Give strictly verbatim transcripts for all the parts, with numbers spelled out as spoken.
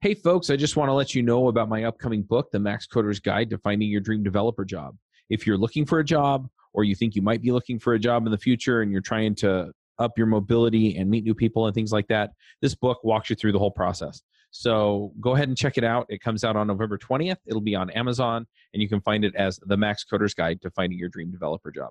Hey, folks, I just want to let you know about my upcoming book, The Max Coder's Guide to Finding Your Dream Developer Job. If you're looking for a job, or you think you might be looking for a job in the future and you're trying to up your mobility and meet new people and things like that, this book walks you through the whole process. So go ahead and check it out. It comes out on November twentieth. It'll be on Amazon, and you can find it as The Max Coder's Guide to Finding Your Dream Developer Job.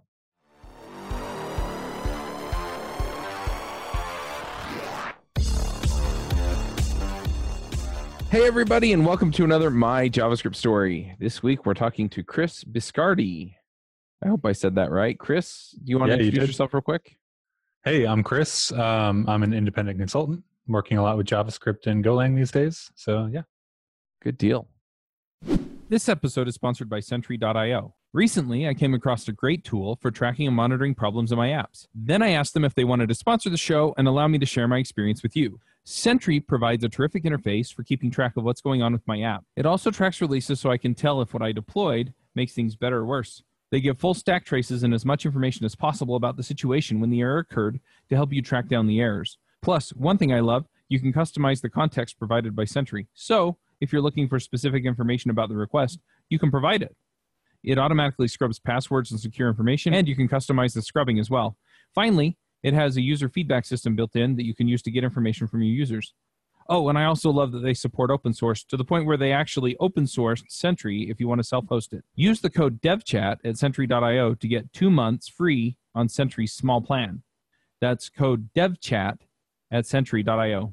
Hey, everybody, and welcome to another My JavaScript Story. This week, we're talking to Chris Biscardi. I hope I said that right. Chris, do you want yeah, to introduce you yourself real quick? Hey, I'm Chris. Um, I'm an independent consultant, working a lot with JavaScript and Golang these days. So, yeah. Good deal. This episode is sponsored by Sentry dot io. Recently, I came across a great tool for tracking and monitoring problems in my apps. Then I asked them if they wanted to sponsor the show and allow me to share my experience with you. Sentry provides a terrific interface for keeping track of what's going on with my app. It also tracks releases so I can tell if what I deployed makes things better or worse. They give full stack traces and as much information as possible about the situation when the error occurred to help you track down the errors. Plus, one thing I love, you can customize the context provided by Sentry. So, if you're looking for specific information about the request, you can provide it. It automatically scrubs passwords and secure information, and you can customize the scrubbing as well. Finally, it has a user feedback system built in that you can use to get information from your users. Oh, and I also love that they support open source to the point where they actually open sourced Sentry if you want to self-host it. Use the code DevChat at Sentry dot io to get two months free on Sentry's small plan. That's code DevChat at Sentry dot io.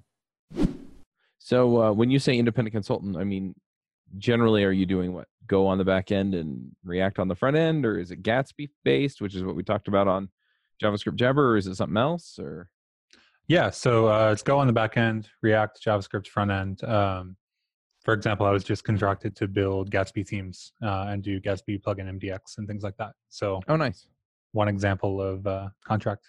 So uh, when you say independent consultant, I mean, generally are you doing what? Go on the back end and React on the front end, or is it Gatsby based, which is what we talked about on JavaScript Jabber, or is it something else? Or Yeah, so uh, it's Go on the back end, React, JavaScript front end. Um, for example, I was just contracted to build Gatsby themes uh, and do Gatsby plugin M D X and things like that. So, oh, nice. One example of uh, contract.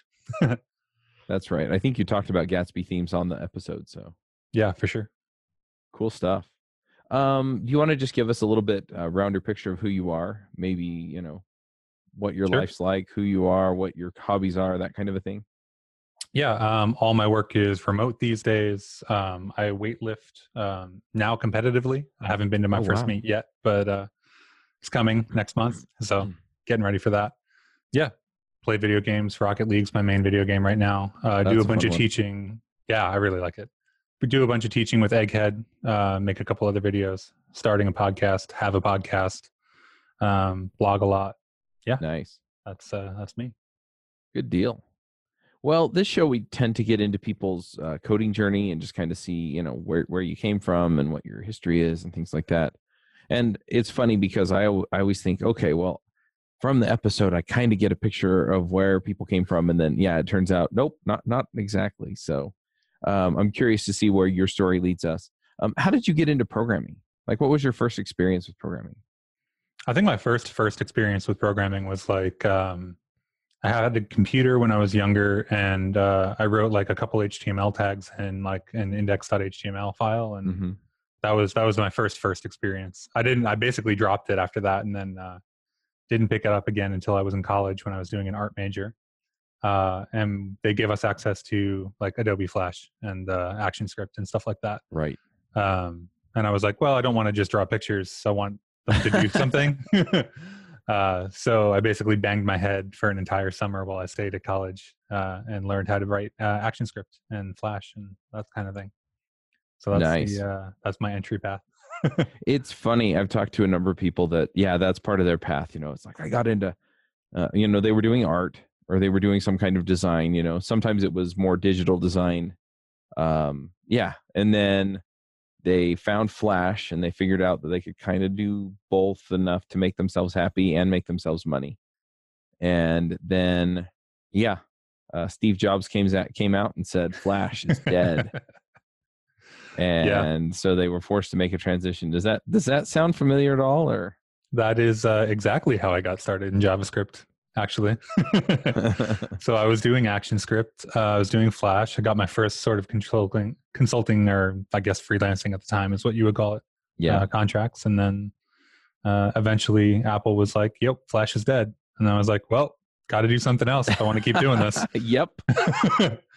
That's right. I think you talked about Gatsby themes on the episode. So, yeah, for sure. Cool stuff. Um, do you want to just give us a little bit uh, rounder picture of who you are? Maybe, you know, what your Sure. life's like, who you are, what your hobbies are, that kind of a thing. Yeah, um, all my work is remote these days. Um, I weightlift um, now competitively. I haven't been to my Oh, first wow. meet yet, but uh, it's coming next month. So getting ready for that. Yeah, play video games. Rocket League's my main video game right now. Uh, do That's a a bunch fun of one. teaching. Yeah, I really like it. We do a bunch of teaching with Egghead, uh, make a couple other videos, starting a podcast, have a podcast, um, blog a lot. Yeah, Nice. that's uh, that's me. Good deal. Well, this show, we tend to get into people's uh, coding journey and just kind of see, you know, where, where you came from and what your history is and things like that. And it's funny because I, al- I always think, okay, well, from the episode, I kind of get a picture of where people came from. And then, yeah, it turns out, nope, not, not exactly. So um, I'm curious to see where your story leads us. Um, how did you get into programming? Like, what was your first experience with programming? I think my first first experience with programming was like um, I had a computer when I was younger, and uh, I wrote like a couple H T M L tags in like an index dot H T M L file, and Mm-hmm. that was that was my first first experience. I didn't. I basically dropped it after that, and then uh, didn't pick it up again until I was in college when I was doing an art major, uh, and they gave us access to like Adobe Flash and uh, ActionScript and stuff like that. Right. Um, and I was like, well, I don't want to just draw pictures. I want them to do something. uh, so I basically banged my head for an entire summer while I stayed at college uh, and learned how to write uh, ActionScript and Flash and that kind of thing. So that's Nice. the, uh, that's my entry path. It's funny. I've talked to a number of people that, yeah, that's part of their path. You know, it's like I got into, uh, you know, they were doing art or they were doing some kind of design. You know, sometimes it was more digital design. Um, yeah, and then they found Flash and they figured out that they could kind of do both enough to make themselves happy and make themselves money. And then, yeah, uh, Steve Jobs came out, came out and said, Flash is dead. And yeah. So they were forced to make a transition. Does that, does that sound familiar at all? Or that is uh, exactly how I got started in JavaScript, actually. So I was doing ActionScript. Uh, I was doing Flash. I got my first sort of consulting, consulting or I guess freelancing at the time is what you would call it. Yeah. Uh, contracts. And then uh, eventually Apple was like, yep, Flash is dead. And I was like, well, got to do something else if I want to keep doing this. Yep.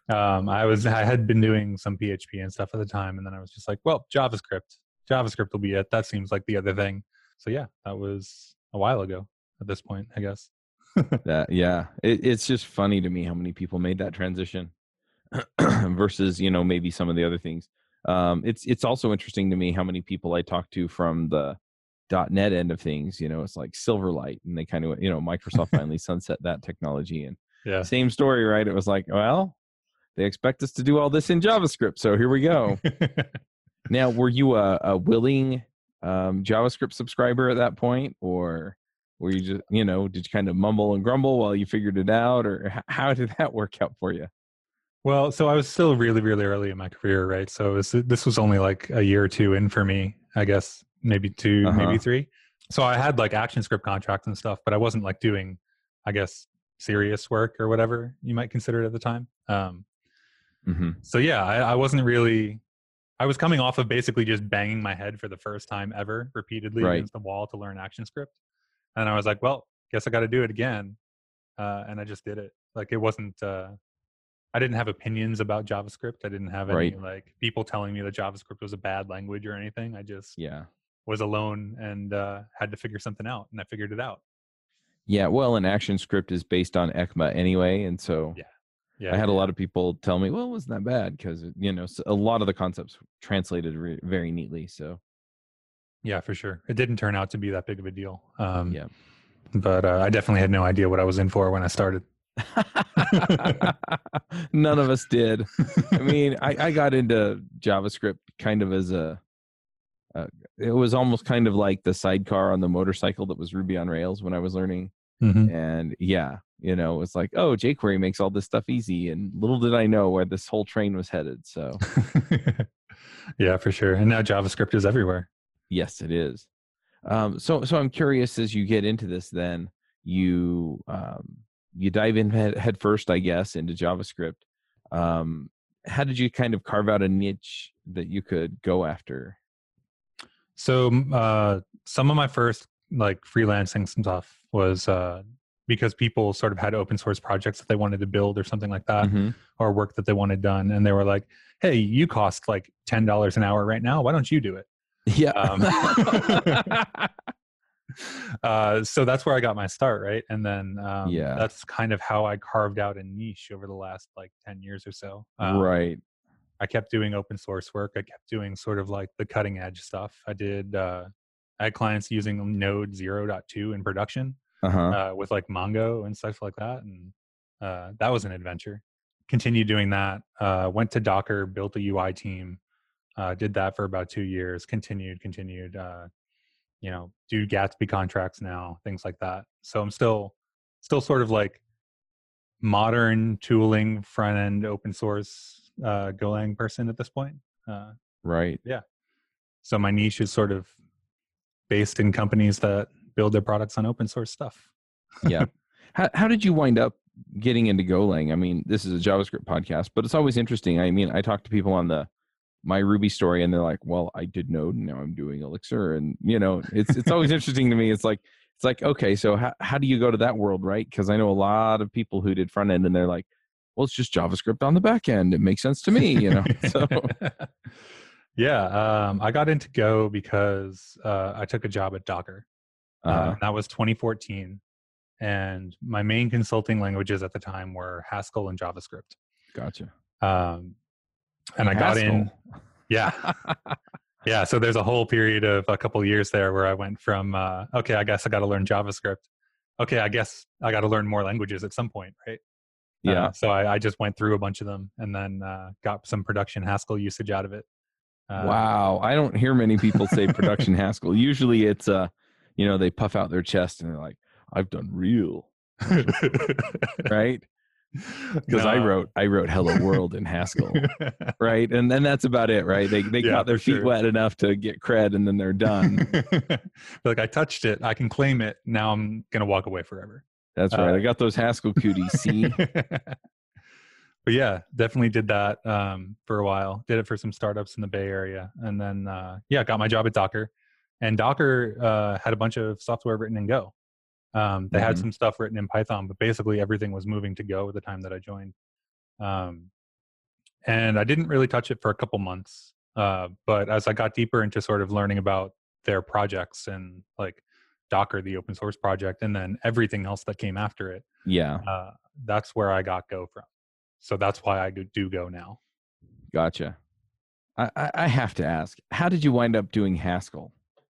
um, I was I had been doing some P H P and stuff at the time, and then I was just like, well, JavaScript, JavaScript will be it. That seems like the other thing. So yeah, that was a while ago at this point, I guess. That yeah, it, it's just funny to me how many people made that transition versus you know maybe some of the other things. Um, it's it's also interesting to me how many people I talk to from the .NET end of things. You know, it's like Silverlight, and they kind of you know Microsoft finally sunset that technology, and Yeah. same story, right? It was like, well, they expect us to do all this in JavaScript, so here we go. Now, were you a, a willing um, JavaScript subscriber at that point, or were you just, you know, did you kind of mumble and grumble while you figured it out, or h- how did that work out for you? Well, so I was still really, really early in my career, right? So it was, this was only like a year or two in for me, I guess, maybe two, Uh-huh. maybe three. So I had like ActionScript contracts and stuff, but I wasn't like doing, I guess, serious work or whatever you might consider it at the time. Um, Mm-hmm. so yeah, I, I wasn't really, I was coming off of basically just banging my head for the first time ever repeatedly Right. against the wall to learn ActionScript. And I was like, well, guess I got to do it again. Uh, and I just did it. Like it wasn't, uh, I didn't have opinions about JavaScript. I didn't have any Right. like people telling me that JavaScript was a bad language or anything. I just Yeah. was alone and uh, had to figure something out, and I figured it out. Yeah. Well, an ActionScript is based on ECMA anyway, and so Yeah. Yeah. I had yeah. a lot of people tell me, "Well, it wasn't that bad," because you know s- a lot of the concepts translated re- very neatly. So Yeah, for sure. It didn't turn out to be that big of a deal. Um, yeah. But uh, I definitely had no idea what I was in for when I started. None of us did. I mean, I, I got into JavaScript kind of as a, uh, it was almost kind of like the sidecar on the motorcycle that was Ruby on Rails when I was learning. Mhm. And yeah, you know, it's like, oh, jQuery makes all this stuff easy. And little did I know where this whole train was headed. So Yeah, for sure. And now JavaScript is everywhere. yes, it is. Um, so, so I'm curious as you get into this, then you, um, you dive in head, head first, I guess, into JavaScript. Um, how did you kind of carve out a niche that you could go after? So uh, some of my first like freelancing stuff was uh, because people sort of had open source projects that they wanted to build or something like that, Mm-hmm. or work that they wanted done, and they were like, "Hey, you cost like ten dollars an hour right now. Why don't you do it?" Yeah. Um, uh, so that's where I got my start, right? And then um, Yeah. that's kind of how I carved out a niche over the last like ten years or so. Um, Right. I kept doing open source work. I kept doing sort of like the cutting edge stuff. I did, uh, I had clients using Node zero point two in production Uh-huh. uh, with like Mongo and stuff like that. And uh, that was an adventure. Continued doing that. Uh, went to Docker, built a U I team, uh, did that for about two years, continued, continued, uh, you know, do Gatsby contracts now, things like that. So I'm still, still sort of like modern tooling, front end, open source uh, Golang person at this point. Uh, Right. so my niche is sort of based in companies that build their products on open source stuff. Yeah. How, how did you wind up getting into Golang? I mean, this is a JavaScript podcast, but it's always interesting. I mean, I talk to people on the My Ruby story and they're like, well, I did Node and now I'm doing Elixir. And, you know, it's it's always interesting to me. It's like, it's like, okay, so how, how do you go to that world, right? Because I know a lot of people who did front end and they're like, well, it's just JavaScript on the back end. It makes sense to me, you know? So, yeah, um, I got into Go because uh, I took a job at Docker. Uh, uh, and that was twenty fourteen. And my main consulting languages at the time were Haskell and JavaScript. gotcha. Um, and I got in, yeah. Yeah, so there's a whole period of a couple of years there where I went from, uh, okay, I guess I got to learn JavaScript. Okay, I guess I got to learn more languages at some point, right? Yeah. Uh, so I, I just went through a bunch of them and then uh, got some production Haskell usage out of it. Uh, Wow. I don't hear many people say production Haskell. Usually it's, uh, you know, they puff out their chest and they're like, I've done real, right? Because I No. wrote I wrote Hello World in Haskell, right? And then that's about it, right? They they Yeah, got their for feet sure. wet enough to get cred, and then they're done. Like I touched it, I can claim it. Now I'm gonna walk away forever. That's right. Uh, I got those Haskell cooties. See, But yeah, definitely did that um, for a while. Did it for some startups in the Bay Area, and then uh, yeah, got my job at Docker. And Docker uh, had a bunch of software written in Go. Um, they had Mhm. some stuff written in Python, but basically everything was moving to Go at the time that I joined. Um, and I didn't really touch it for a couple months. Uh, but as I got deeper into sort of learning about their projects and like Docker, the open source project, and then everything else that came after it, Yeah. uh, that's where I got Go from. So that's why I do Go now. Gotcha. I, I I have to ask, how did you wind up doing Haskell?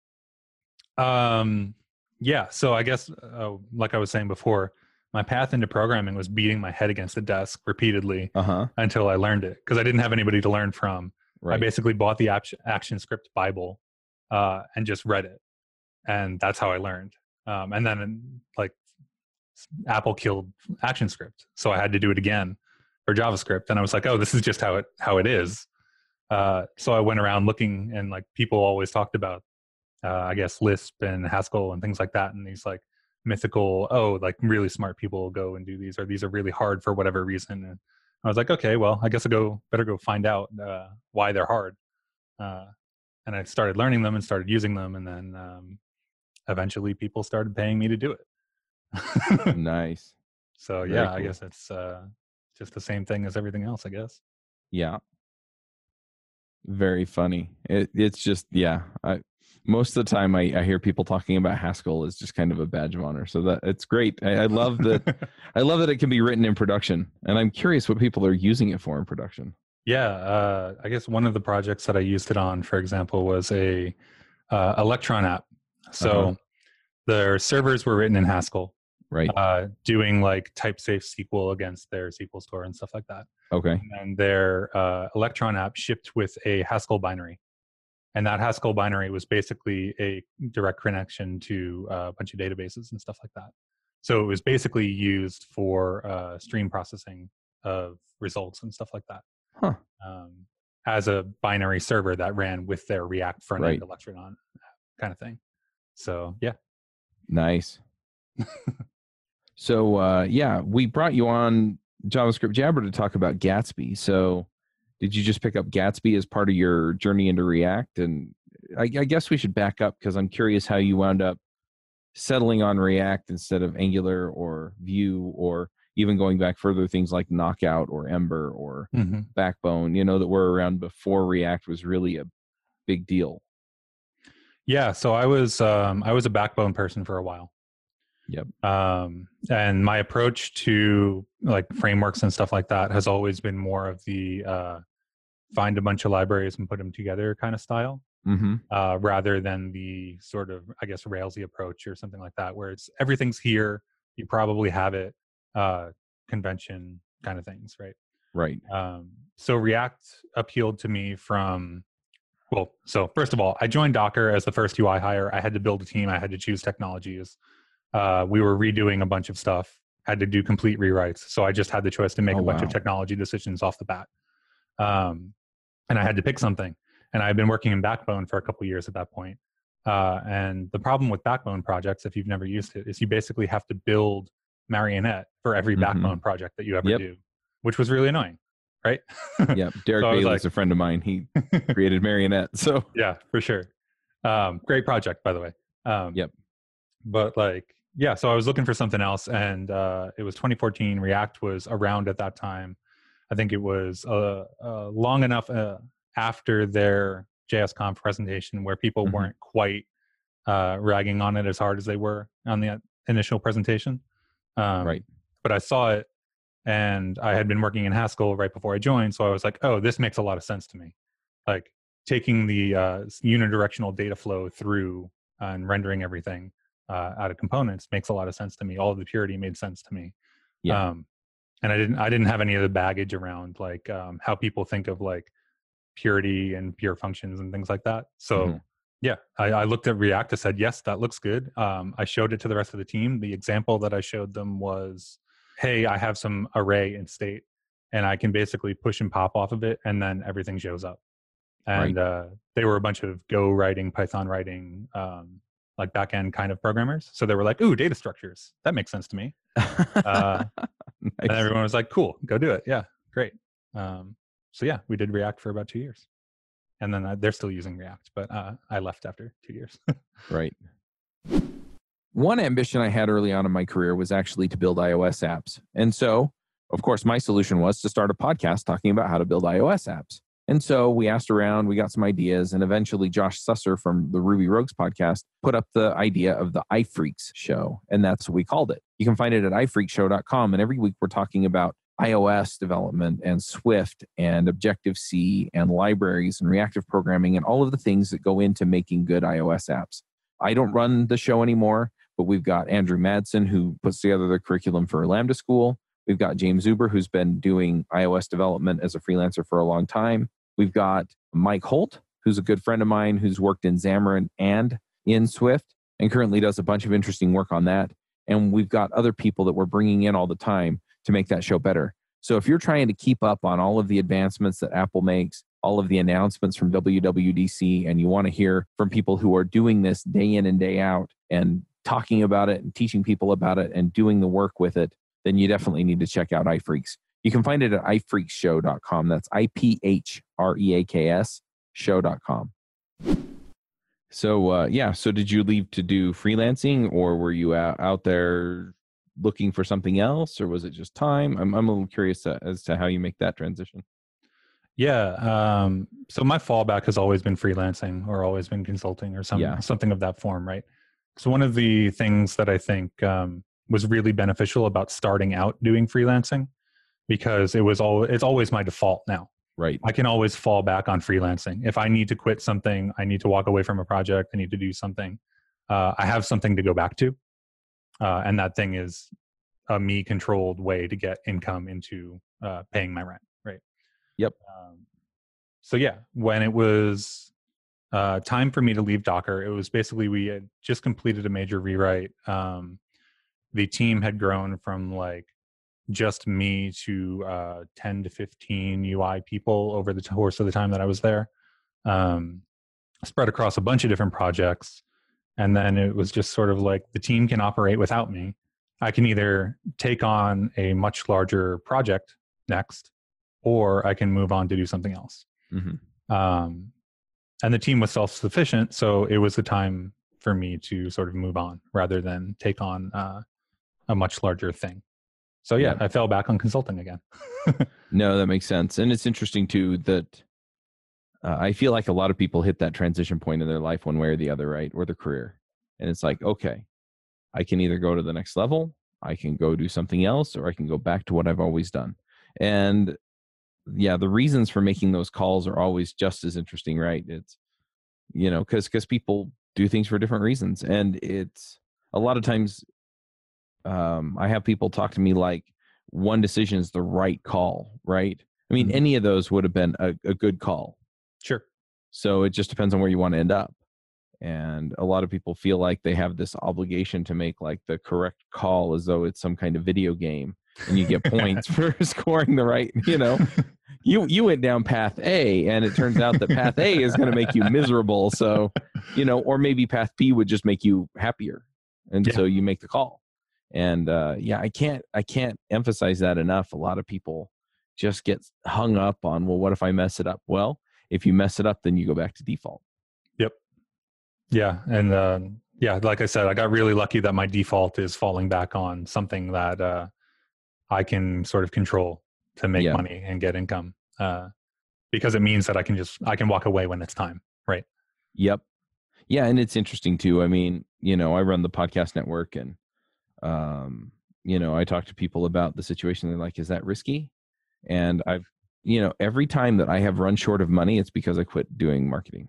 Um, yeah. So I guess, uh, like I was saying before, my path into programming was beating my head against the desk repeatedly Uh-huh. until I learned it, because I didn't have anybody to learn from. Right. I basically bought the action, action script Bible uh, and just read it. And that's how I learned. Um, and then like Apple killed ActionScript, so I had to do it again for JavaScript. And I was like, oh, this is just how it how it is. Uh, so I went around looking, and like people always talked about, uh, I guess, Lisp and Haskell and things like that. And these like mythical, oh, like really smart people will go and do these, or these are really hard for whatever reason. And I was like, okay, well, I guess I go better go find out uh, why they're hard. Uh, and I started learning them and started using them, and then um, eventually people started paying me to do it. Nice. So Very yeah, I cool. guess it's uh, just the same thing as everything else, I guess. Yeah. Very funny. It, it's just, yeah. I, most of the time I, I hear people talking about Haskell as just kind of a badge of honor. So that it's great. I, I love that. I love that it can be written in production, and I'm curious what people are using it for in production. Yeah, uh, I guess one of the projects that I used it on, for example, was a uh, Electron app. So Uh-huh. their servers were written in Haskell, Right. uh, doing like type safe S Q L against their S Q L store and stuff like that. Okay. And their uh, Electron app shipped with a Haskell binary. And that Haskell binary was basically a direct connection to uh, a bunch of databases and stuff like that. So it was basically used for uh, stream processing of results and stuff like that. Huh. Um, as a binary server that ran with their React front end Right. Electron kind of thing. So yeah. Nice. So uh, yeah, we brought you on JavaScript Jabber to talk about Gatsby. So did you just pick up Gatsby as part of your journey into React? And I, I guess we should back up, because I'm curious how you wound up settling on React instead of Angular or Vue, or even going back further, things like Knockout or Ember or Mm-hmm. Backbone, you know, that were around before React was really a big deal. Yeah. So I was, um, I was a Backbone person for a while. Yep. Um, and my approach to like frameworks and stuff like that has always been more of the uh, find a bunch of libraries and put them together kind of style, Mm-hmm. uh, rather than the sort of, I guess, Railsy approach or something like that, where it's everything's here, you probably have it, uh, convention kind of things, right? Right. Um, so React appealed to me from, well, so first of all, I joined Docker as the first U I hire. I had to build a team. I had to choose technologies. Uh, we were redoing a bunch of stuff, had to do complete rewrites. So I just had the choice to make Oh, a bunch wow. of technology decisions off the bat. Um, and I had to pick something. And I've been working in Backbone for a couple of years at that point. Uh, and the problem with Backbone projects, if you've never used it, is you basically have to build Marionette for every Mhm. Backbone project that you ever Yep. do, which was really annoying, right? Yeah. Derek So I was Bailey's like- a friend of mine. He created Marionette. So Yeah, for sure. Um, great project, by the way. Um, Yep. But like, yeah, so I was looking for something else, and uh, it was twenty fourteen. React was around at that time. I think it was uh, uh, long enough uh, after their JSConf presentation where people Mhm. weren't quite uh, ragging on it as hard as they were on the initial presentation. Um, Right. But I saw it, and I had been working in Haskell right before I joined, so I was like, oh, this makes a lot of sense to me. Like taking the uh, unidirectional data flow through uh, and rendering everything uh, out of components makes a lot of sense to me. All of the purity made sense to me. Yeah. Um, and I didn't, I didn't have any of the baggage around like um, how people think of like purity and pure functions and things like that. So Mhm. yeah, I, I looked at React. I said, yes, that looks good. Um, I showed it to the rest of the team. The example that I showed them was, hey, I have some array in state, and I can basically push and pop off of it, and then everything shows up. And uh, they were a bunch of Go writing, Python writing, um, like backend kind of programmers. So they were like, ooh, data structures. That makes sense to me. Uh, Nice. And everyone was like, cool, go do it. Yeah, great. Um, so yeah, we did React for about two years. And then uh, they're still using React, but uh, I left after two years. Right. One ambition I had early on in my career was actually to build iOS apps. And so of course, my solution was to start a podcast talking about how to build iOS apps. And so we asked around, we got some ideas, and eventually Josh Susser from the Ruby Rogues podcast put up the idea of the iPhreaks show, and that's what we called it. You can find it at i freak show dot com, and every week we're talking about iOS development and Swift and Objective-C and libraries and reactive programming and all of the things that go into making good iOS apps. I don't run the show anymore, but we've got Andrew Madsen, who puts together the curriculum for Lambda School. We've got James Zuber, who's been doing iOS development as a freelancer for a long time. We've got Mike Holt, who's a good friend of mine, who's worked in Xamarin and in Swift and currently does a bunch of interesting work on that. And we've got other people that we're bringing in all the time to make that show better. So if you're trying to keep up on all of the advancements that Apple makes, all of the announcements from W W D C, and you want to hear from people who are doing this day in and day out and talking about it and teaching people about it and doing the work with it, then you definitely need to check out iPhreaks. You can find it at i freaks show dot com. That's I P H R E A K S show dot com. So, uh, yeah, so did you leave to do freelancing, or were you out, out there looking for something else, or was it just time? I'm, I'm a little curious to, as to how you make that transition. Yeah. Um, so my fallback has always been freelancing or always been consulting or some, Yeah. something of that form, right? So one of the things that I think um, was really beneficial about starting out doing freelancing, because it was all, it's always my default now. Right. I can always fall back on freelancing. If I need to quit something, I need to walk away from a project, I need to do something, uh, I have something to go back to. Uh, and that thing is a me controlled way to get income into uh, paying my rent. Right. Yep. Um, so yeah, when it was uh, time for me to leave Docker, it was basically, we had just completed a major rewrite. Um, the team had grown from like just me to uh, ten to fifteen U I people over the course of the time that I was there, um, spread across a bunch of different projects. And then it was just sort of like, the team can operate without me. I can either take on a much larger project next, or I can move on to do something else. Mm-hmm. Um, and the team was self-sufficient, so it was the time for me to sort of move on rather than take on uh, a much larger thing. So yeah, Yeah. I fell back on consulting again. No, that makes sense. And it's interesting too that uh, I feel like a lot of people hit that transition point in their life one way or the other, right? Or their career. And it's like, okay, I can either go to the next level, I can go do something else, or I can go back to what I've always done. And yeah, the reasons for making those calls are always just as interesting, right? It's, you know, because because people do things for different reasons. And it's a lot of times um, I have people talk to me like one decision is the right call, right? I mean, Mhm. any of those would have been a, a good call. Sure. So it just depends on where you want to end up. And a lot of people feel like they have this obligation to make like the correct call as though it's some kind of video game and you get points for scoring the right, you know, you, you went down path A and it turns out that path A is going to make you miserable. So, you know, or maybe path B would just make you happier. And Yeah. so you make the call. And uh, yeah, I can't, I can't emphasize that enough. A lot of people just get hung up on, well, what if I mess it up? Well, if you mess it up, then you go back to default. Yep. Yeah. And uh, yeah, like I said, I got really lucky that my default is falling back on something that uh, I can sort of control to make Yeah. money and get income, uh, because it means that I can just, I can walk away when it's time. Right. Yep. Yeah. And it's interesting too. I mean, you know, I run the podcast network and, um, you know, I talk to people about the situation. They're like, is that risky? And I've, you know, every time that I have run short of money, it's because I quit doing marketing.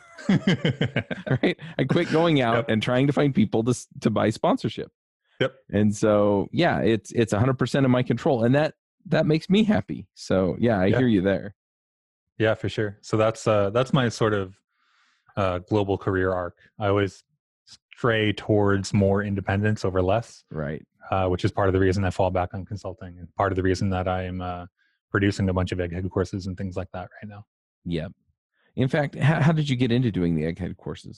Right? I quit going out Yep. and trying to find people to s- to buy sponsorship. Yep. And so, yeah, it's it's one hundred percent of my control, and that that makes me happy. So, yeah, I Yeah. hear you there. Yeah, for sure. So that's uh, that's my sort of uh, global career arc. I always stray towards more independence over less, Right. uh, which is part of the reason I fall back on consulting, and part of the reason that I am uh, producing a bunch of Egghead courses and things like that right now. Yep. In fact, how, how did you get into doing the Egghead courses?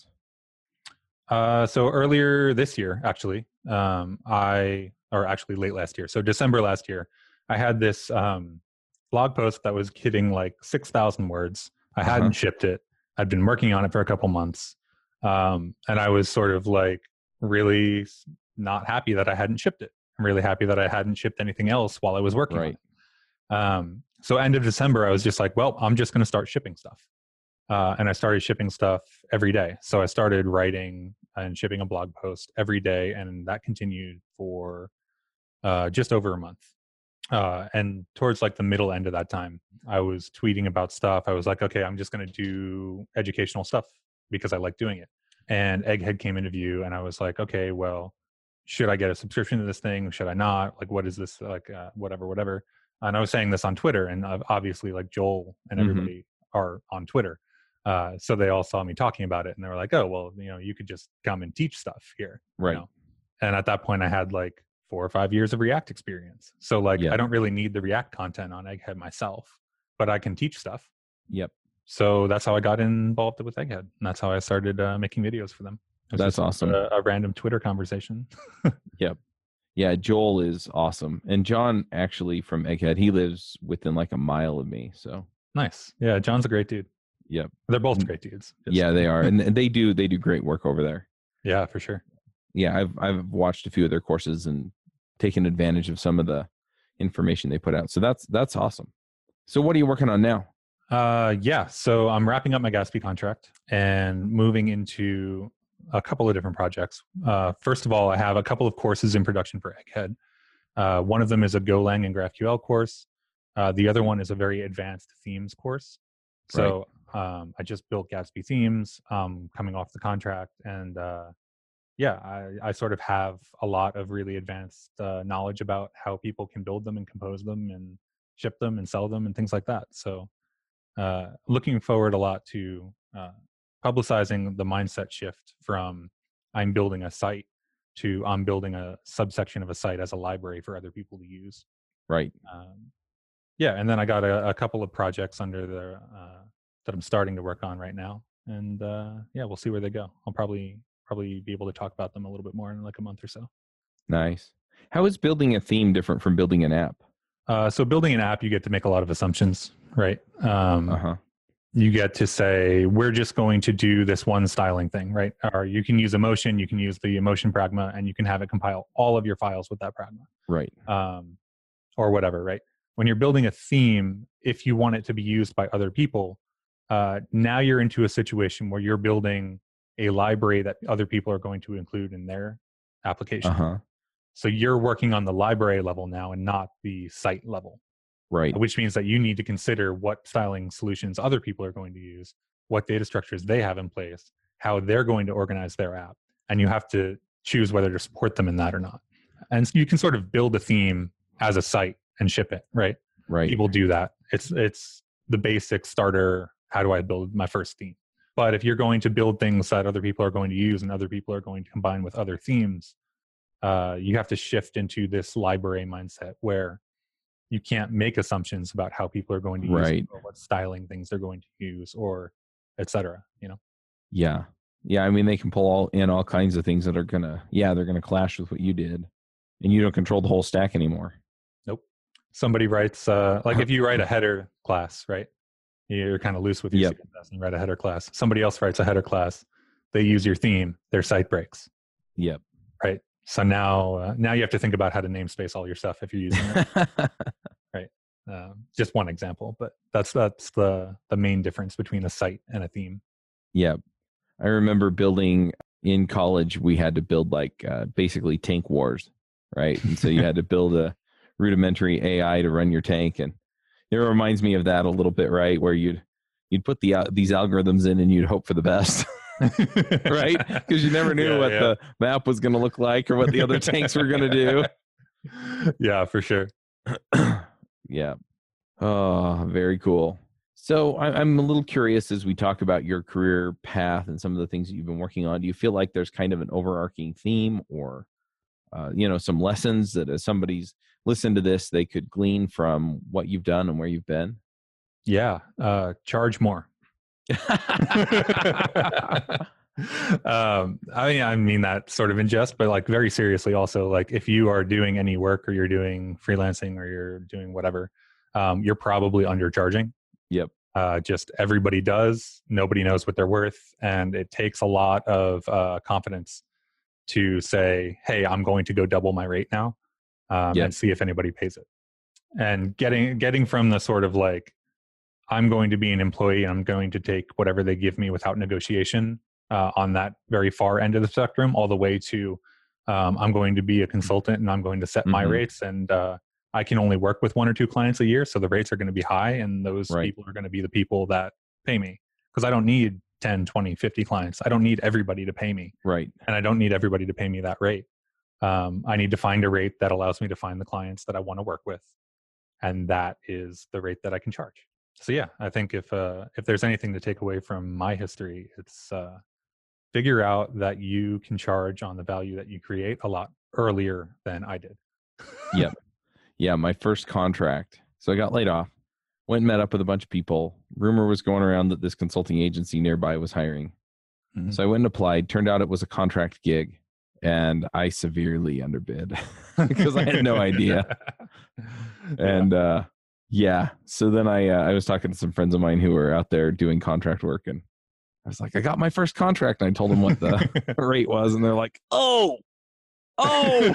Uh, so earlier this year, actually, um, I, or actually late last year, so December last year, I had this um, blog post that was hitting like six thousand words. I Uh-huh. hadn't shipped it. I'd been working on it for a couple months. Um, and I was sort of like really not happy that I hadn't shipped it. I'm really happy that I hadn't shipped anything else while I was working Right. on it. Um, so end of December, I was just like, well, I'm just going to start shipping stuff. Uh, and I started shipping stuff every day. So I started writing and shipping a blog post every day. And that continued for uh, just over a month. Uh, and towards like the middle end of that time, I was tweeting about stuff. I was like, okay, I'm just going to do educational stuff because I like doing it. And Egghead came into view, and I was like, okay, well, should I get a subscription to this thing? Should I not? Like, what is this? Like, uh, whatever, whatever. And I was saying this on Twitter, and uh, obviously, like Joel and everybody mm-hmm. are on Twitter. Uh, so they all saw me talking about it, and they were like, oh, well, you know, you could just come and teach stuff here. Right. You know? And at that point, I had like four or five years of React experience. So like, yeah. I don't really need the React content on Egghead myself, but I can teach stuff. Yep. So that's how I got involved with Egghead. And that's how I started uh, making videos for them. That's awesome. A, a random Twitter conversation. Yep. Yeah, Joel is awesome. And John, actually, from Egghead, he lives within like a mile of me. So nice. Yeah, John's a great dude. Yep. They're both great dudes. Just, yeah, they are. And, and they do they do great work over there. Yeah, for sure. Yeah, I've I've watched a few of their courses and taken advantage of some of the information they put out. So that's that's awesome. So what are you working on now? Uh, yeah, so I'm wrapping up my Gatsby contract and moving into a couple of different projects. Uh, first of all, I have a couple of courses in production for Egghead. Uh, one of them is a Golang and GraphQL course. Uh, the other one is a very advanced themes course. So right. um, I just built Gatsby themes um, coming off the contract. And uh, yeah, I, I sort of have a lot of really advanced uh, knowledge about how people can build them and compose them and ship them and sell them and things like that. So uh, looking forward a lot to uh, publicizing the mindset shift from I'm building a site to I'm building a subsection of a site as a library for other people to use. Right. Um, yeah, and then I got a, a couple of projects under the uh, that I'm starting to work on right now, and uh, yeah, we'll see where they go. I'll probably probably be able to talk about them a little bit more in like a month or so. Nice. How is building a theme different from building an app? Uh, so building an app, you get to make a lot of assumptions, right? Um, uh-huh. You get to say, we're just going to do this one styling thing, right? Or you can use emotion, you can use the emotion pragma, and you can have it compile all of your files with that pragma. Right. Um, or whatever, right? When you're building a theme, if you want it to be used by other people, uh, now you're into a situation where you're building a library that other people are going to include in their application. Uh-huh. So you're working on the library level now and not the site level. Right. Which means that you need to consider what styling solutions other people are going to use, what data structures they have in place, how they're going to organize their app. And you have to choose whether to support them in that or not. And so you can sort of build a theme as a site and ship it, right? Right. People do that. It's it's the basic starter, how do I build my first theme? But if you're going to build things that other people are going to use and other people are going to combine with other themes, uh, you have to shift into this library mindset where you can't make assumptions about how people are going to use right. it or what styling things they're going to use or et cetera, you know? Yeah. Yeah. I mean, they can pull all in all kinds of things that are going to, yeah, they're going to clash with what you did, and you don't control the whole stack anymore. Nope. Somebody writes, uh, like if you write a header class, right? You're kind of loose with your yep. C S S and you write a header class. Somebody else writes a header class. They use your theme. Their site breaks. Yep. Right. So now, uh, now you have to think about how to namespace all your stuff if you're using it. Right. Uh, just one example, but that's that's the the main difference between a site and a theme. Yeah, I remember building in college. We had to build like uh, basically tank wars, right? And so you had to build a rudimentary A I to run your tank, and it reminds me of that a little bit, right? Where you'd you'd put the uh, these algorithms in and you'd hope for the best. Right? Because you never knew yeah, what yeah. the map was going to look like or what the other tanks were going to do. Yeah, for sure. Yeah. Oh, very cool. So I'm a little curious as we talk about your career path and some of the things that you've been working on. Do you feel like there's kind of an overarching theme or, uh, you know, some lessons that as somebody's listened to this, they could glean from what you've done and where you've been? Yeah. Uh, charge more. um I mean I mean that sort of in jest, but like very seriously also, like if you are doing any work or you're doing freelancing or you're doing whatever, um you're probably undercharging. Yep. Uh just everybody does. Nobody knows what they're worth, and it takes a lot of uh confidence to say, hey, I'm going to go double my rate now. um, Yep. and see if anybody pays it. And getting getting from the sort of like, I'm going to be an employee and I'm going to take whatever they give me without negotiation uh, on that very far end of the spectrum, all the way to um, I'm going to be a consultant and I'm going to set my Mhm. rates, and uh, I can only work with one or two clients a year, so the rates are going to be high, and those Right. people are going to be the people that pay me, because I don't need ten, twenty, fifty clients. I don't need everybody to pay me, Right. and I don't need everybody to pay me that rate. Um, I need to find a rate that allows me to find the clients that I want to work with, and that is the rate that I can charge. So yeah, I think if uh, if there's anything to take away from my history, it's uh, figure out that you can charge on the value that you create a lot earlier than I did. Yep. Yeah, my first contract. So I got laid off, went and met up with a bunch of people. Rumor was going around that this consulting agency nearby was hiring. Mhm. So I went and applied. Turned out it was a contract gig, and I severely underbid because I had no idea. And uh, yeah, so then I uh, I was talking to some friends of mine who were out there doing contract work, and I was like, I got my first contract, and I told them what the rate was, and they're like, oh, oh.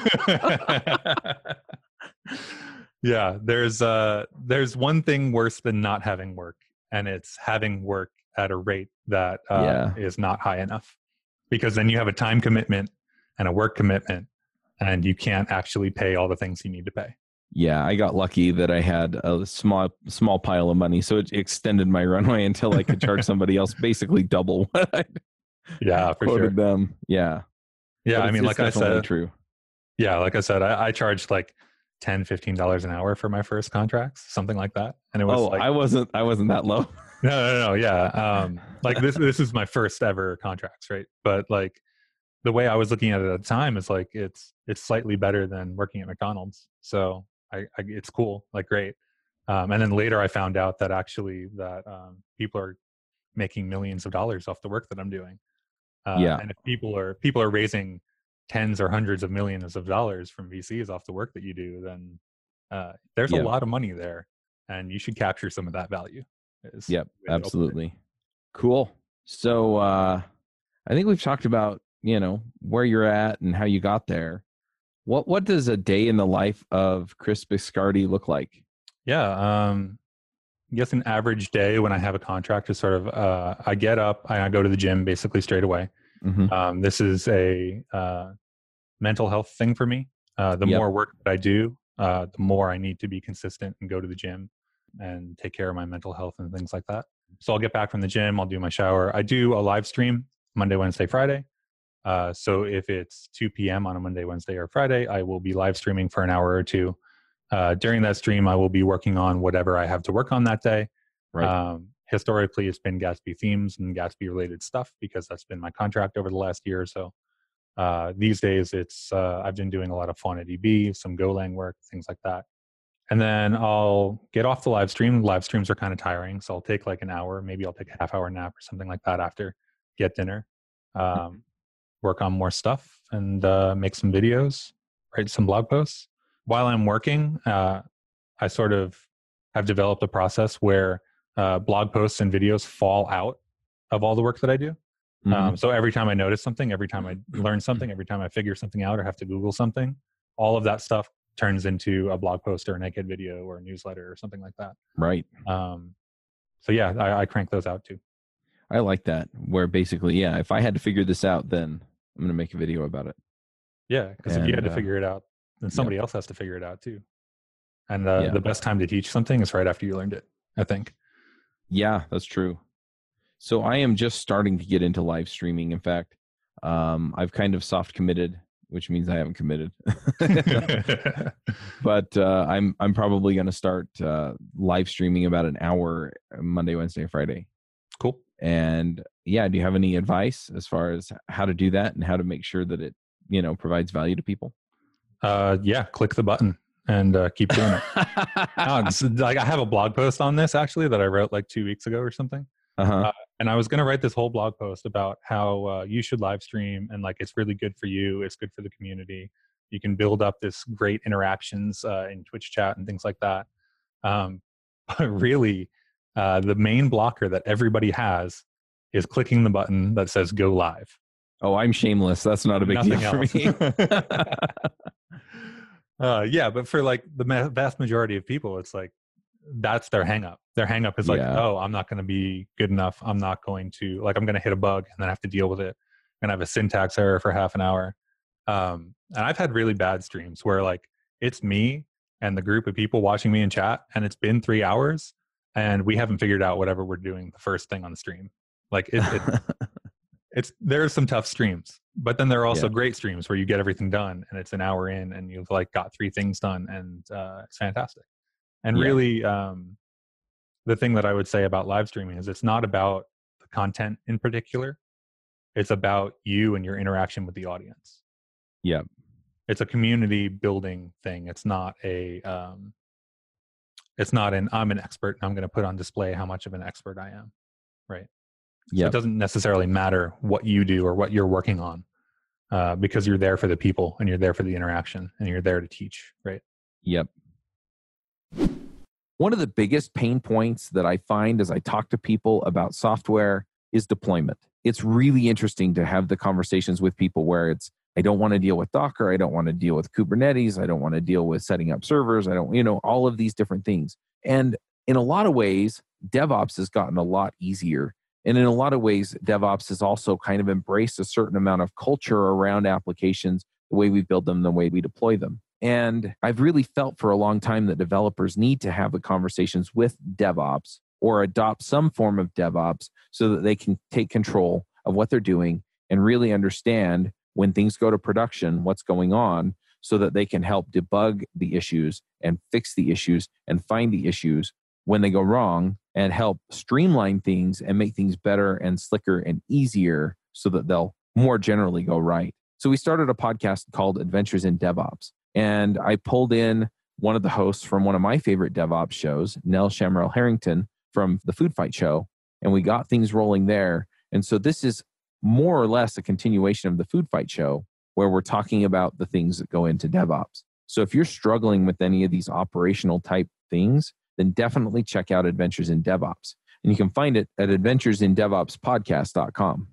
Yeah, there's uh there's one thing worse than not having work, and it's having work at a rate that uh, Yeah. is not high enough, because then you have a time commitment and a work commitment, and you can't actually pay all the things you need to pay. Yeah, I got lucky that I had a small small pile of money, so it extended my runway until I could charge somebody else basically double what I Yeah, for quoted sure. them. Yeah, Yeah, But I it's- mean, it's like I definitely said, true. yeah, like I said, I, I charged like ten, fifteen dollars an hour for my first contracts, something like that, and it was Oh, like, I wasn't. I wasn't that low. no, no, no, yeah, um, like this, this is my first ever contracts, right? But like the way I was looking at it at the time is like it's it's slightly better than working at McDonald's, so I, I it's cool, like great. Um, and then later I found out that actually that um, people are making millions of dollars off the work that I'm doing. Uh, Yeah. and if people are people are raising tens or hundreds of millions of dollars from V Cs off the work that you do, then uh, there's Yeah. a lot of money there, and you should capture some of that value. is Yep, the way that I'll put it. absolutely. Cool. So uh, I think we've talked about, you know, where you're at and how you got there. What what does a day in the life of Chris Biscardi look like? Yeah, um, I guess an average day when I have a contract is sort of uh, I get up, I go to the gym basically straight away. Mhm. Um, this is a uh, mental health thing for me. Uh, the Yep. more work that I do, uh, the more I need to be consistent and go to the gym and take care of my mental health and things like that. So I'll get back from the gym, I'll do my shower. I do a live stream Monday, Wednesday, Friday. Uh, so if it's two p.m. on a Monday, Wednesday, or Friday, I will be live streaming for an hour or two. Uh, during that stream, I will be working on whatever I have to work on that day. Right. Um, historically, it's been Gatsby themes and Gatsby related stuff because that's been my contract over the last year or so. Uh, these days, it's uh, I've been doing a lot of FaunaDB, some Golang work, things like that. And then I'll get off the live stream. Live streams are kind of tiring, so I'll take like an hour. Maybe I'll take a half hour nap or something like that after, get dinner, um, work on more stuff, and uh, make some videos, write some blog posts. While I'm working, uh, I sort of have developed a process where uh, blog posts and videos fall out of all the work that I do. Mhm. Um, so every time I notice something, every time I learn something, every time I figure something out or have to Google something, all of that stuff turns into a blog post or a naked video or a newsletter or something like that. Right. Um, so yeah, I, I crank those out too. I like that. Where basically, yeah, if I had to figure this out, then I'm going to make a video about it. Yeah, because if you had And, to uh, figure it out, then somebody else has to figure it out too. And uh, Yeah. the best time to teach something is right after you learned it, I think. Yeah, that's true. So I am just starting to get into live streaming. In fact, um, I've kind of soft committed, which means I haven't committed. But uh, I'm I'm probably going to start uh, live streaming about an hour Monday, Wednesday, Friday. Cool. And yeah, do you have any advice as far as how to do that and how to make sure that it, you know, provides value to people? Uh, yeah, click the button and uh, keep doing it. No, it's, like I have a blog post on this actually that I wrote like two weeks ago or something. Uh-huh. Uh, and I was going to write this whole blog post about how uh, you should live stream and like it's really good for you. It's good for the community. You can build up this great interactions uh, in Twitch chat and things like that. Um, but really, uh, the main blocker that everybody has is clicking the button that says go live. Oh, I'm shameless. That's not a big Nothing deal else. for me. uh, yeah, but for like the ma- vast majority of people, it's like that's their hang up. Their hang up is like, Yeah. oh, I'm not going to be good enough. I'm not going to, like, I'm going to hit a bug and then have to deal with it. I'm going to have a syntax error for half an hour. Um, and I've had really bad streams where like it's me and the group of people watching me in chat, and it's been three hours and we haven't figured out whatever we're doing the first thing on the stream. Like it, it it's, there are some tough streams, but then there are also Yeah. great streams where you get everything done and it's an hour in and you've like got three things done, and uh, it's fantastic. And Yeah. really, um, the thing that I would say about live streaming is it's not about the content in particular. It's about you and your interaction with the audience. Yeah. It's a community building thing. It's not a, um, it's not an, I'm an expert and I'm going to put on display how much of an expert I am. Right. So Yeah. it doesn't necessarily matter what you do or what you're working on, uh, because you're there for the people and you're there for the interaction and you're there to teach. Right. Yep. One of the biggest pain points that I find as I talk to people about software is deployment. It's really interesting to have the conversations with people where it's, I don't want to deal with Docker. I don't want to deal with Kubernetes. I don't want to deal with setting up servers. I don't, you know, all of these different things. And in a lot of ways, DevOps has gotten a lot easier. And in a lot of ways, DevOps has also kind of embraced a certain amount of culture around applications, the way we build them, the way we deploy them. And I've really felt for a long time that developers need to have the conversations with DevOps or adopt some form of DevOps so that they can take control of what they're doing and really understand when things go to production, what's going on, so that they can help debug the issues and fix the issues and find the issues when they go wrong and help streamline things and make things better and slicker and easier so that they'll more generally go right. So we started a podcast called Adventures in DevOps. And I pulled in one of the hosts from one of my favorite DevOps shows, Nell Shamrell Harrington from the Food Fight Show, and we got things rolling there. And so this is more or less a continuation of the Food Fight Show, where we're talking about the things that go into DevOps. So if you're struggling with any of these operational type things, then definitely check out Adventures in DevOps. And you can find it at adventures in devops podcast dot com.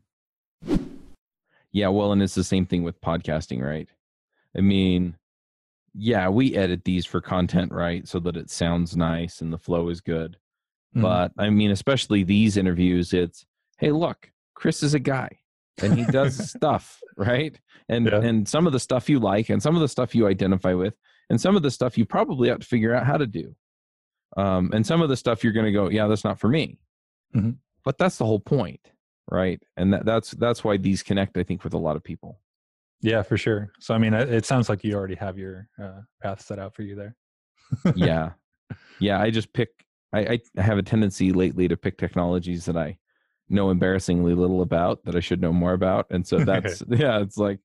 Yeah, well, and it's the same thing with podcasting, right? I mean, yeah, we edit these for content, right? So that it sounds nice and the flow is good. Mm-hmm. But I mean, especially these interviews, it's, hey, look, Chris is a guy and he does stuff, right? And yeah. and some of the stuff you like and some of the stuff you identify with and some of the stuff you probably have to figure out how to do. Um, and some of the stuff you're going to go, yeah, that's not for me. Mm-hmm. But that's the whole point, right? And that, that's that's why these connect, I think, with a lot of people. Yeah, for sure. So, I mean, it sounds like you already have your uh, path set out for you there. yeah. Yeah, I just pick, I, I have a tendency lately to pick technologies that I know embarrassingly little about, that I should know more about. And so that's, yeah, it's like,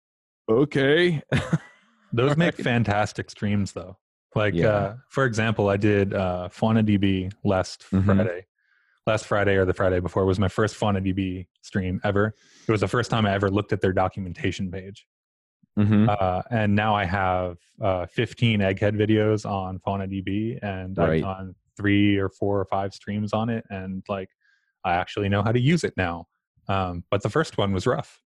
okay. Those make fantastic streams, though. Like, yeah. uh, for example, I did uh, FaunaDB last mm-hmm. Friday. Last Friday or the Friday before was my first FaunaDB stream ever. It was the first time I ever looked at their documentation page. Mm-hmm. Uh, and now I have uh, fifteen Egghead videos on FaunaDB, and right. I've done three or four or five streams on it. And like, I actually know how to use it now. Um, but the first one was rough.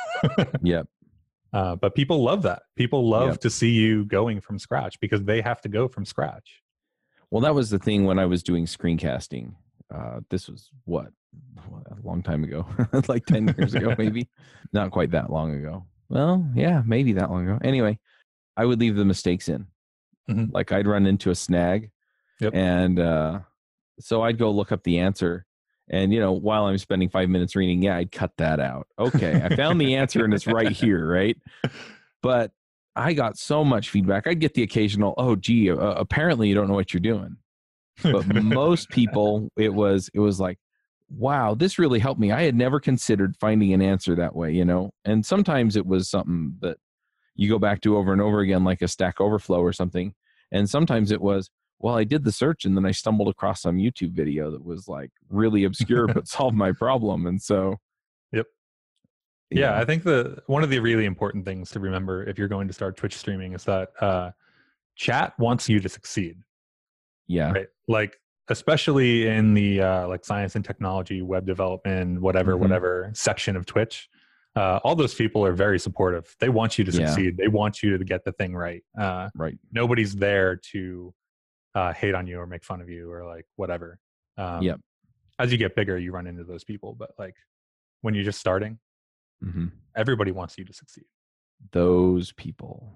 Yep. Uh, but people love that. People love yep. to see you going from scratch because they have to go from scratch. Well, that was the thing when I was doing screencasting. Uh, this was what, a long time ago, like ten years ago, maybe not quite that long ago. Well, yeah, maybe that long ago. Anyway, I would leave the mistakes in. Mm-hmm. Like I'd run into a snag yep. and uh, so I'd go look up the answer. And, you know, while I'm spending five minutes reading, yeah, I'd cut that out. Okay, I found the answer and it's right here, right? But I got so much feedback. I'd get the occasional, oh, gee, uh, apparently you don't know what you're doing. But most people, it was it was like, wow, this really helped me. I had never considered finding an answer that way, you know? And sometimes it was something that you go back to over and over again, like a Stack Overflow or something. And sometimes it was, well, I did the search and then I stumbled across some YouTube video that was like really obscure but solved my problem. And so, yep. Yeah, yeah, I think the one of the really important things to remember if you're going to start Twitch streaming is that uh, chat wants you to succeed. Yeah. Right. Like, especially in the uh, like science and technology, web development, whatever, mm-hmm. whatever section of Twitch, Uh, all those people are very supportive. They want you to Yeah. succeed. They want you to get the thing right. Uh, Right. nobody's there to uh, hate on you or make fun of you or like whatever. Um, Yep. As you get bigger, you run into those people. But like when you're just starting, hmm everybody wants you to succeed. Those people.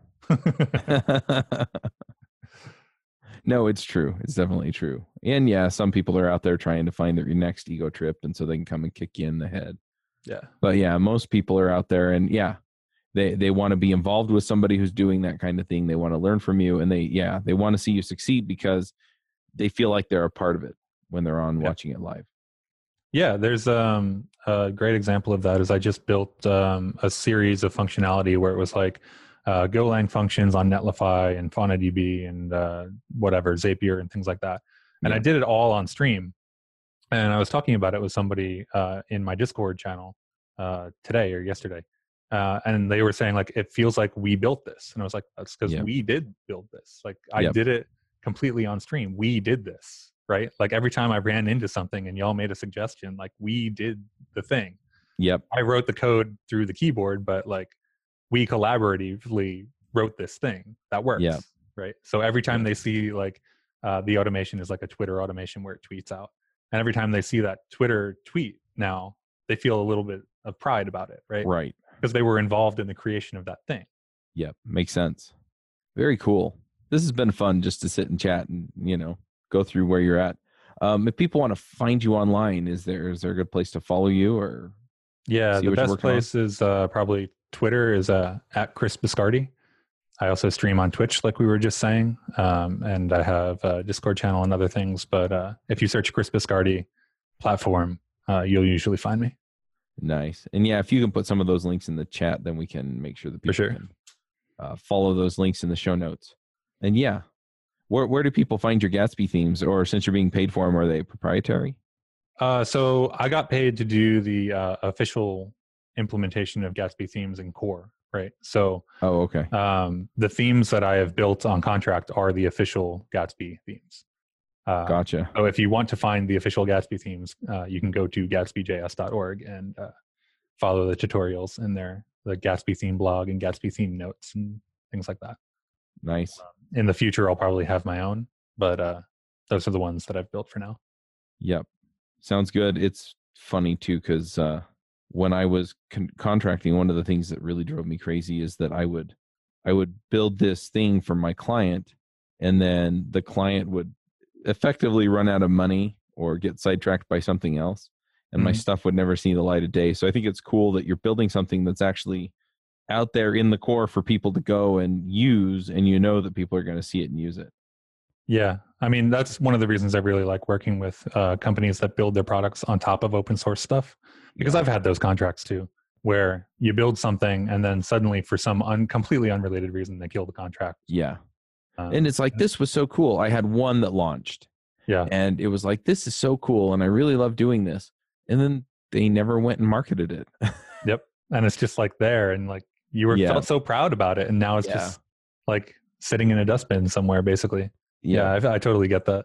No, it's true. It's definitely true. And yeah, some people are out there trying to find their next ego trip, and so they can come and kick you in the head. Yeah. But yeah, most people are out there, and yeah, they they want to be involved with somebody who's doing that kind of thing. They want to learn from you, and they yeah, they want to see you succeed because they feel like they're a part of it when they're on Yeah. watching it live. Yeah, there's um, a great example of that is I just built um, a series of functionality where it was like uh, Golang functions on Netlify and FaunaDB and uh, whatever, Zapier and things like that. And Yeah. I did it all on Stream. And I was talking about it with somebody uh, in my Discord channel uh, today or yesterday. Uh, and they were saying like, it feels like we built this. And I was like, that's because Yeah. we did build this. Like I Yep. did it completely on Stream. We did this, right? Like every time I ran into something and y'all made a suggestion, like we did the thing. Yep. I wrote the code through the keyboard, but like we collaboratively wrote this thing that works, Yeah. right? So every time they see like uh, the automation is like a Twitter automation where it tweets out. And every time they see that Twitter tweet now, they feel a little bit of pride about it, right? Right. Because they were involved in the creation of that thing. Yep. Makes sense. Very cool. This has been fun just to sit and chat and, you know, go through where you're at. Um, if people want to find you online, is there is there a good place to follow you or Yeah, see the what you're best working on? place is uh, probably Twitter is uh, at Chris Biscardi. I also stream on Twitch, like we were just saying, um, and I have a Discord channel and other things. But uh, if you search Chris Biscardi platform, uh, you'll usually find me. Nice. And yeah, if you can put some of those links in the chat, then we can make sure that people sure. can uh, follow those links in the show notes. And yeah, where where do people find your Gatsby themes? Or since you're being paid for them, are they proprietary? Uh, so I got paid to do the uh, official implementation of Gatsby themes in Core, right? So Oh, okay. um, the themes that I have built on contract are the official Gatsby themes. Uh, Gotcha. So if you want to find the official Gatsby themes, uh, you can go to gatsby j s dot org and uh, follow the tutorials in there, the Gatsby theme blog and Gatsby theme notes and things like that. Nice. In the future, I'll probably have my own, but uh, those are the ones that I've built for now. Yep. Sounds good. It's funny too, because uh, when I was con- contracting, one of the things that really drove me crazy is that I would, I would build this thing for my client, and then the client would effectively run out of money or get sidetracked by something else, and Mhm. my stuff would never see the light of day. So I think it's cool that you're building something that's actually out there in the core for people to go and use, and you know that people are going to see it and use it. Yeah. I mean, that's one of the reasons I really like working with uh, companies that build their products on top of open source stuff, because Yeah. I've had those contracts too, where you build something and then suddenly for some un- completely unrelated reason, they kill the contract. Yeah. Um, And it's like, this was so cool. I had one that launched, yeah. and it was like, this is so cool, and I really love doing this. And then they never went and marketed it. Yep. And it's just like there, and like you were Yeah. felt so proud about it, and now it's Yeah. just like sitting in a dustbin somewhere, basically. Yeah, I, I totally get that.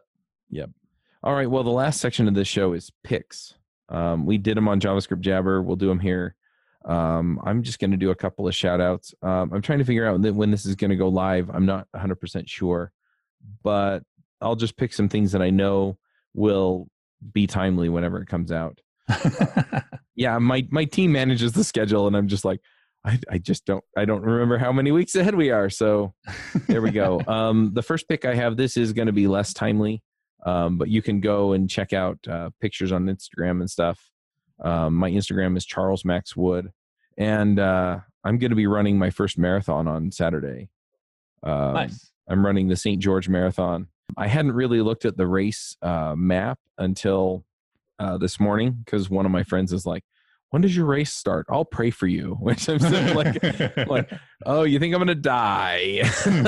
All right. Well, the last section of this show is picks. Um, we did them on JavaScript Jabber. We'll do them here. Um, I'm just going to do a couple of shout outs. Um, I'm trying to figure out when this is going to go live. I'm not one hundred percent sure, but I'll just pick some things that I know will be timely whenever it comes out. Yeah, my my team manages the schedule, and I'm just like, I, I just don't I don't remember how many weeks ahead we are. So there we go. Um, the first pick I have, this is going to be less timely, um, but you can go and check out uh, pictures on Instagram and stuff. Um, my Instagram is Charles Max Wood, and uh, I'm going to be running my first marathon on Saturday. Um, Nice. I'm running the Saint George Marathon. I hadn't really looked at the race uh, map until uh, this morning, because one of my friends is like, when does your race start? I'll pray for you. Which I'm sort of like, like, oh, you think I'm going to die?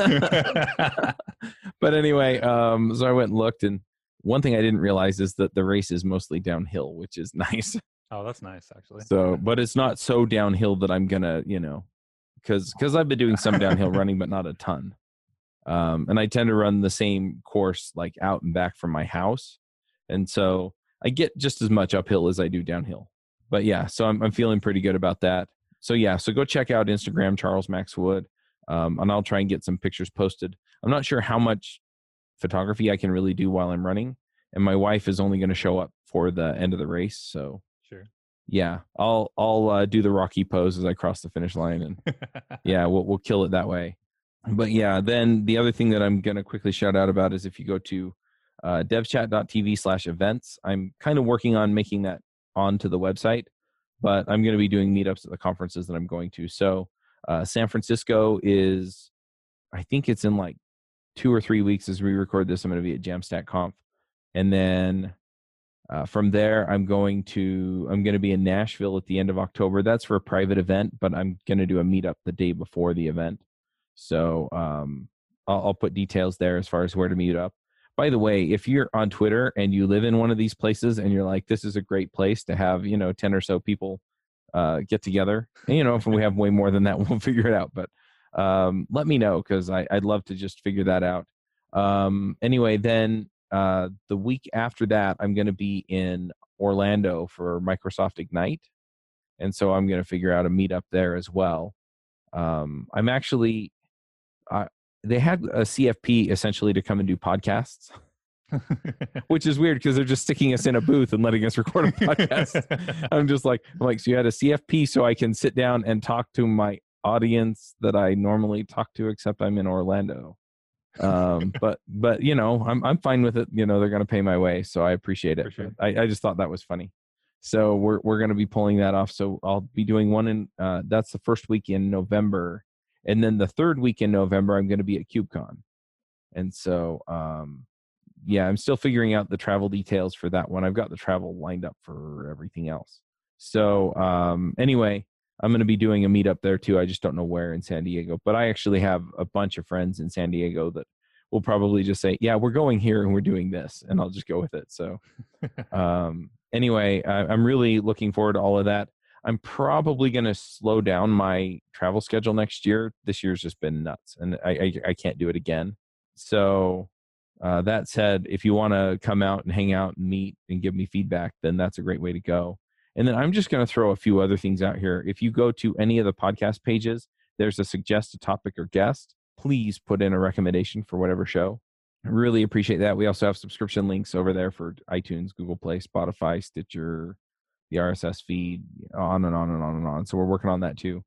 But anyway, um, so I went and looked, and one thing I didn't realize is that the race is mostly downhill, which is nice. Oh, that's nice, actually. So, but it's not so downhill that I'm going to, you know, because because I've been doing some downhill running, but not a ton. Um, and I tend to run the same course like out and back from my house. And so I get just as much uphill as I do downhill. But yeah, so I'm I'm feeling pretty good about that. so yeah, so go check out Instagram, Charles Max Wood, um, and I'll try and get some pictures posted. I'm not sure how much photography I can really do while I'm running, and my wife is only going to show up for the end of the race. So Sure. yeah, I'll I'll uh, do the Rocky pose as I cross the finish line, and yeah, we'll we'll kill it that way. But yeah, then the other thing that I'm going to quickly shout out about is if you go to uh, devchat.tv slash events, I'm kind of working on making that onto the website, but I'm going to be doing meetups at the conferences that I'm going to. So uh, San Francisco is, I think it's in like two or three weeks as we record this. I'm going to be at Jamstack Conf. And then uh, from there, I'm going to, I'm going to be in Nashville at the end of October. That's for a private event, but I'm going to do a meetup the day before the event. So um, I'll, I'll put details there as far as where to meet up. By the way, if you're on Twitter and you live in one of these places and you're like, this is a great place to have, you know, ten or so people uh, get together. And, you know, if we have way more than that, we'll figure it out. But um, let me know, because I'd love to just figure that out. Um, anyway, then uh, the week after that, I'm going to be in Orlando for Microsoft Ignite. And so I'm going to figure out a meetup there as well. Um, I'm actually... Uh, they had a C F P essentially to come and do podcasts, which is weird because they're just sticking us in a booth and letting us record a podcast. I'm just like, I'm like, so you had a C F P so I can sit down and talk to my audience that I normally talk to, except I'm in Orlando. Um, but, but you know, I'm, I'm fine with it. You know, they're going to pay my way, so I appreciate it. Sure. I, I just thought that was funny. So we're, we're going to be pulling that off. So I'll be doing one in, uh, that's the first week in November. And then the third week in November, I'm going to be at KubeCon. And so, um, yeah, I'm still figuring out the travel details for that one. I've got the travel lined up for everything else. So um, anyway, I'm going to be doing a meetup there too. I just don't know where in San Diego. But I actually have a bunch of friends in San Diego that will probably just say, yeah, we're going here and we're doing this. And I'll just go with it. So um, anyway, I, I'm really looking forward to all of that. I'm probably going to slow down my travel schedule next year. This year's just been nuts, and I, I, I can't do it again. So uh, that said, if you want to come out and hang out and meet and give me feedback, then that's a great way to go. And then I'm just going to throw a few other things out here. If you go to any of the podcast pages, there's a suggest a topic or guest. Please put in a recommendation for whatever show. I really appreciate that. We also have subscription links over there for iTunes, Google Play, Spotify, Stitcher, the R S S feed, on and on and on and on. So we're working on that too.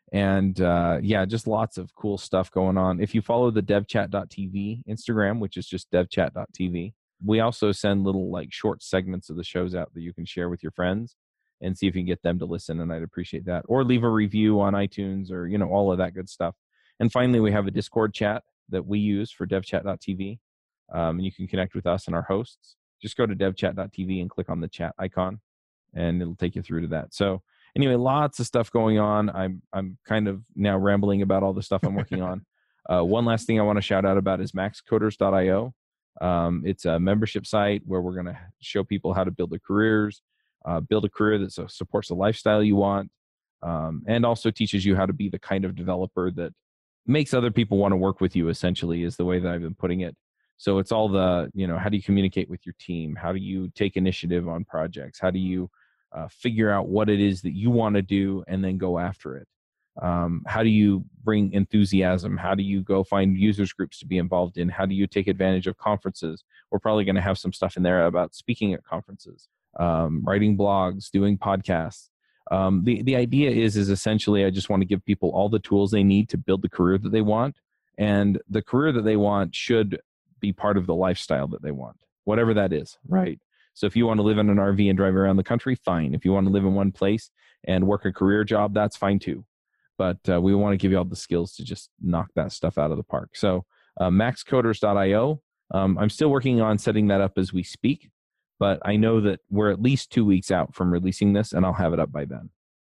And uh, yeah, just lots of cool stuff going on. If you follow the devchat dot t v Instagram, which is just devchat dot t v, we also send little like short segments of the shows out that you can share with your friends and see if you can get them to listen. And I'd appreciate that. Or leave a review on iTunes, or, you know, all of that good stuff. And finally, we have a Discord chat that we use for devchat dot t v. Um, and you can connect with us and our hosts. Just go to devchat dot t v and click on the chat icon, and it'll take you through to that. So anyway, lots of stuff going on. I'm I'm kind of now rambling about all the stuff I'm working on. Uh, one last thing I want to shout out about is max coders dot i o. Um, it's a membership site where we're going to show people how to build their careers, uh, build a career that so supports the lifestyle you want, um, and also teaches you how to be the kind of developer that makes other people want to work with you, essentially, is the way that I've been putting it. So it's all the, you know, how do you communicate with your team? How do you take initiative on projects? How do you Uh, figure out what it is that you want to do and then go after it? Um, how do you bring enthusiasm? How do you go find users groups to be involved in? How do you take advantage of conferences? We're probably going to have some stuff in there about speaking at conferences, um, writing blogs, doing podcasts. Um, the, the idea is, is essentially, I just want to give people all the tools they need to build the career that they want. And the career that they want should be part of the lifestyle that they want, whatever that is, right? So if you want to live in an R V and drive around the country, fine. If you want to live in one place and work a career job, that's fine too. But uh, we want to give you all the skills to just knock that stuff out of the park. So uh, max coders dot i o. Um, I'm still working on setting that up as we speak, but I know that we're at least two weeks out from releasing this, and I'll have it up by then.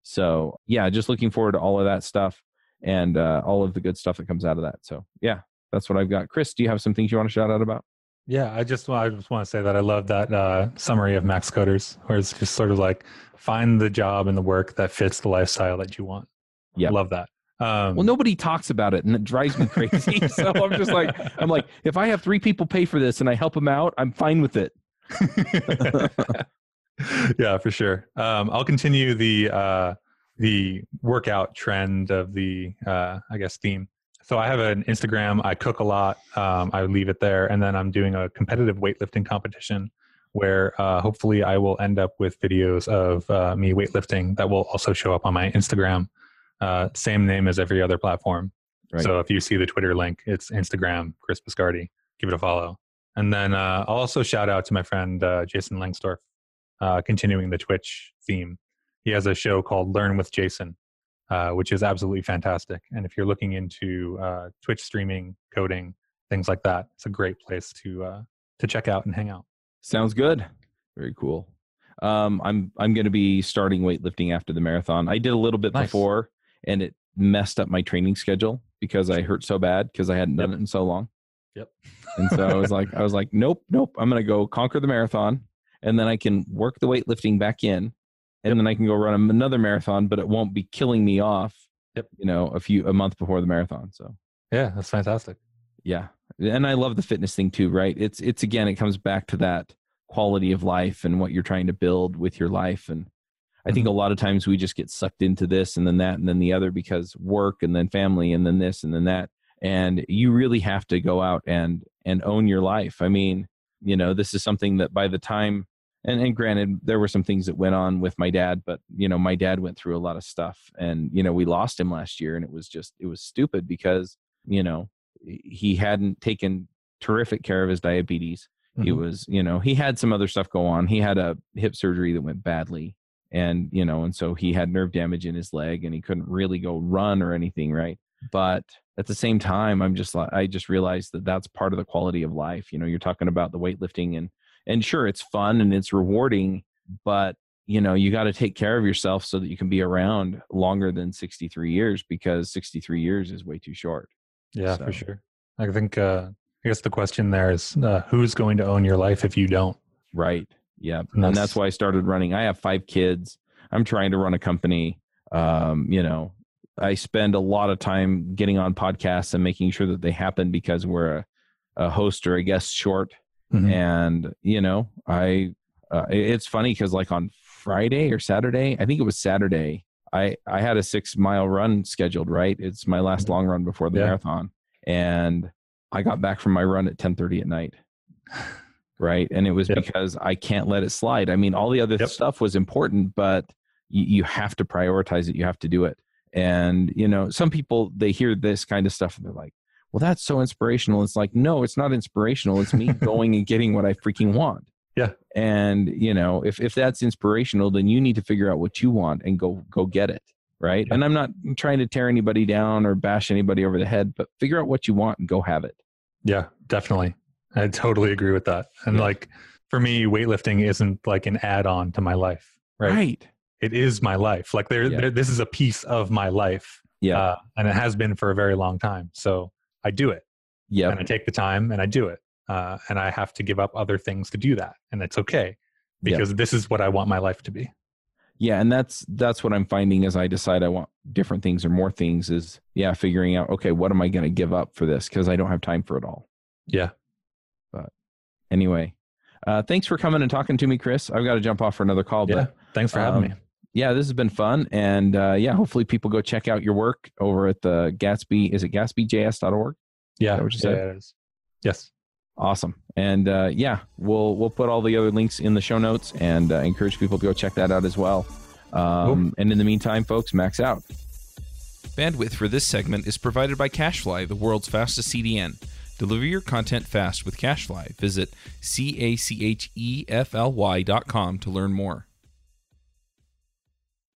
So yeah, just looking forward to all of that stuff and uh, all of the good stuff that comes out of that. So yeah, that's what I've got. Chris, do you have some things you want to shout out about? Yeah, I just I just want to say that I love that uh, summary of Max Coders, where it's just sort of like find the job and the work that fits the lifestyle that you want. Yeah, love that. Um, well, nobody talks about it, and it drives me crazy. So I'm just like, I'm like, if I have three people pay for this and I help them out, I'm fine with it. Yeah, for sure. Um, I'll continue the uh, the workout trend of the, uh, I guess, theme. So I have an Instagram. I cook a lot. Um, I leave it there. And then I'm doing a competitive weightlifting competition where uh, hopefully I will end up with videos of uh, me weightlifting that will also show up on my Instagram. Uh, same name as every other platform. Right. So if you see the Twitter link, it's Instagram, Chris Biscardi. Give it a follow. And then uh, I'll also shout out to my friend uh, Jason Langsdorf, uh, continuing the Twitch theme. He has a show called Learn with Jason, uh, which is absolutely fantastic. And if you're looking into uh, Twitch streaming, coding, things like that, it's a great place to uh, to check out and hang out. Sounds good. Very cool. Um, I'm I'm going to be starting weightlifting after the marathon. I did a little bit nice. before, and it messed up my training schedule because I hurt so bad because I hadn't done yep. it in so long. Yep. And so I was like, I was like, nope, nope. I'm going to go conquer the marathon, and then I can work the weightlifting back in, and yep. then I can go run another marathon, but it won't be killing me off. Yep. You know, a few a month before the marathon. So yeah, that's fantastic. Yeah, and I love the fitness thing too, right? It's it's again, it comes back to that quality of life and what you're trying to build with your life. And I think a lot of times we just get sucked into this and then that and then the other because work and then family and then this and then that. And you really have to go out and and own your life. I mean, you know, this is something that by the time, and, and granted, there were some things that went on with my dad, but, you know, my dad went through a lot of stuff and, you know, we lost him last year and it was just, it was stupid because, you know, he hadn't taken terrific care of his diabetes. Mm-hmm. He was, you know, he had some other stuff go on. He had a hip surgery that went badly. And, you know, and so he had nerve damage in his leg and he couldn't really go run or anything. Right. But at the same time, I'm just like, I just realized that that's part of the quality of life. You know, you're talking about the weightlifting and, and sure, it's fun and it's rewarding, but you know, you got to take care of yourself so that you can be around longer than sixty-three years because sixty-three years is way too short. Yeah, so. For sure. I think, uh, I guess the question there is uh, who's going to own your life if you don't? Right. Yeah. And that's, and that's why I started running. I have five kids. I'm trying to run a company. Um, you know, I spend a lot of time getting on podcasts and making sure that they happen because we're a, a host or a guest short. Mm-hmm. And, you know, I, uh, it's funny because like on Friday or Saturday, I think it was Saturday, I, I had a six mile run scheduled, right? It's my last long run before the yeah. marathon. And I got back from my run at ten thirty at night. Right. And it was yep. because I can't let it slide. I mean, all the other yep. stuff was important, but you, you have to prioritize it. You have to do it. And, you know, some people, they hear this kind of stuff and they're like, well, that's so inspirational. It's like, no, it's not inspirational. It's me going and getting what I freaking want. Yeah. And, you know, if, if that's inspirational, then you need to figure out what you want and go, go get it. Right. Yeah. And I'm not trying to tear anybody down or bash anybody over the head, but figure out what you want and go have it. Yeah, definitely. I totally agree with that. And yeah. like for me, weightlifting isn't like an add-on to my life. Right. Right. It is my life. Like there, yeah. there this is a piece of my life. Yeah. Uh, and it has been for a very long time. So I do it. Yeah. And I take the time and I do it. Uh, and I have to give up other things to do that. And it's okay because yep. this is what I want my life to be. Yeah. And that's, that's what I'm finding as I decide I want different things or more things is yeah. figuring out, okay, what am I going to give up for this? Cause I don't have time for it all. Yeah. But anyway, uh, thanks for coming and talking to me, Chris. I've got to jump off for another call, yeah. but thanks for having um, me. Yeah, this has been fun. And uh, yeah, hopefully people go check out your work over at the Gatsby. Is it gatsby j s dot org? Yeah. Is that what you said? Yeah, it is. Yes. Awesome. And uh, yeah, we'll we'll put all the other links in the show notes and uh, encourage people to go check that out as well. Um, and in the meantime, folks, max out. Bandwidth for this segment is provided by CacheFly, the world's fastest C D N. Deliver your content fast with CacheFly. Visit C A C H E F L Y dot com to learn more.